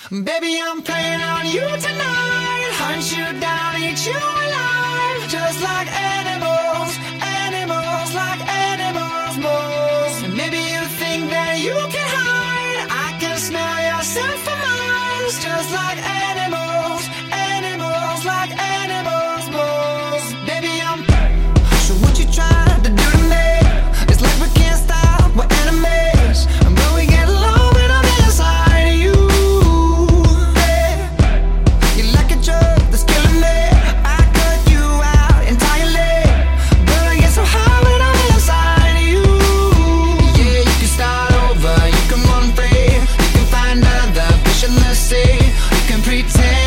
Baby, I'm playing on you tonight. Hunt you down, eat you alive. Just like animals, animals, like animals, moles. And maybe you think that you can hide. I can smell your scent for miles. Just like animals, animals, like animals, moles. Baby, I'm so what you trying to do to me? It's like we can't stop, we're enemies. But we get along when I'm inside you. You're like a drug that's killing me. I cut you out entirely, but I get so high when I'm inside you. Yeah, you can start over, you can run free, you can find other fish in the sea. You can pretend